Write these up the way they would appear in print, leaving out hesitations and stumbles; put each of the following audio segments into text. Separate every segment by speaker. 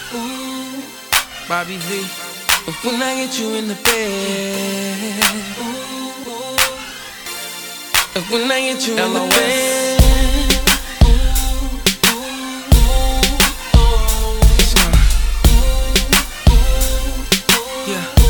Speaker 1: Ooh, Bobby V. But when I get you in the bed, but when I get you in the bed, yeah.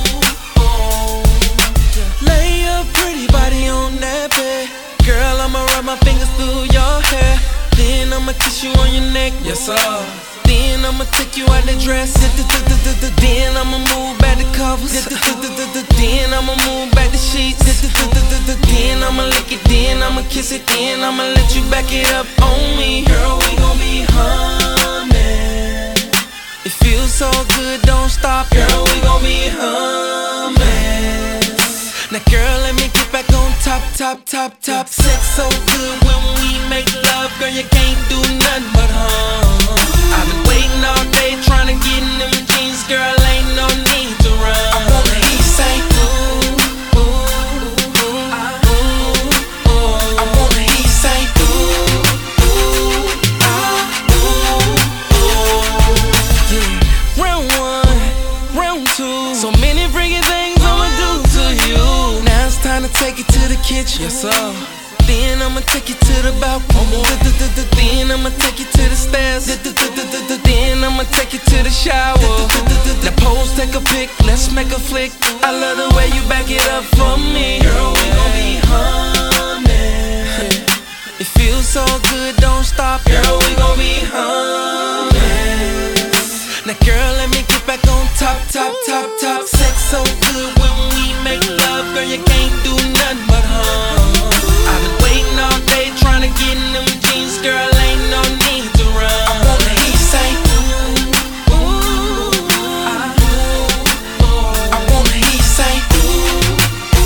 Speaker 1: Lay your pretty body on that bed, girl. I'ma run my fingers through your hair, then I'ma kiss you on your neck. Yes sir. Then I'ma take you out the dress. Then I'ma move back the covers. Then I'ma move back the sheets. Then I'ma lick it. Then I'ma kiss it. Then I'ma let you back it up on me. Girl, we gon' be humming. It feels so good, don't stop. Girl, we gon' be humming. Now girl, let me get back on top. Sex so good when we make love. Girl, you can't do nothing but hum. I've been waiting all day trying to get in them jeans. Girl, ain't no need to run. I wanna hear you say ooh, ooh, ooh, ooh, ooh. I wanna hear you say ooh, ooh, ooh, ooh. Yeah. Round one, round two. So many freaky things I'ma do to you. Now it's time to take it to the kitchen. Yes sir. Then I'ma take you to the balcony. Then I'ma take you to the stairs. Then I'ma take you to the shower. Now pose, take a pic, let's make a flick. I love the way you back it up for me. Girl, we gon' be humming. It feels so good, don't stop. Girl, we gon' be humming. Now girl, let me get back on top. Sex so good when we make love. Girl, you can't do nothing but hum. I've been waiting all day trying to get in them jeans. Girl, ain't no need to run. I wanna hear you say ooh, ooh, ooh. I wanna hear you say ooh,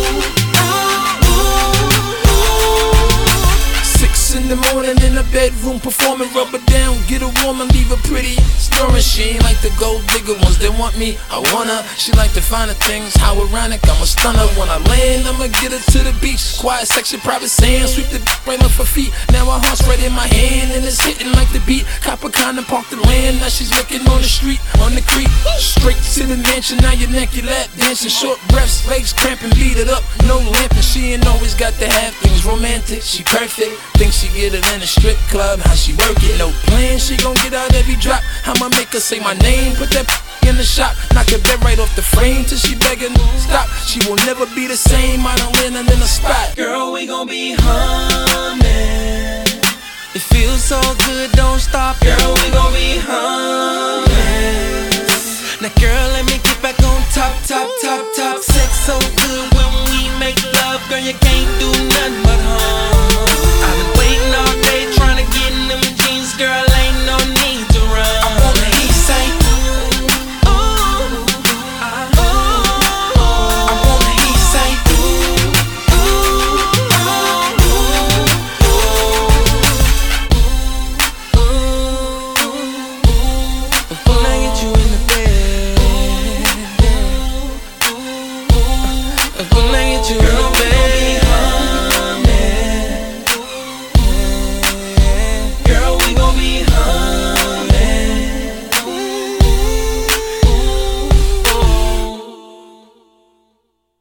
Speaker 1: ooh, ooh.
Speaker 2: 6 in the morning in the bedroom, performing, rub her down, get her warm and leave her pretty. Snoring, she ain't like the gold digger ones that want me. I want her, she like the finer things. How ironic, I'm a stunner. When I land, I'ma get her to the beach. Quiet section, private sand, sweep the right off her feet. Now her heart's right in my hand and it's hitting like the beat. Copper kind of parked the land, now she's looking on the street, on the creek. Straight to the mansion, now your neck, your lap dancing. Short breaths, legs cramping, beat it up, no lamping. She ain't always got to have things romantic. She perfect, think she get it in a strip club. How she work it, no plan, she gon' get out every drop. I'ma make her say my name, put that in the shop, knock her bed right off the frame till she begging stop. She will never be the same, I don't land in a spot.
Speaker 1: Girl, we gon' be humming. It feels so good, don't stop. Girl, we gon' be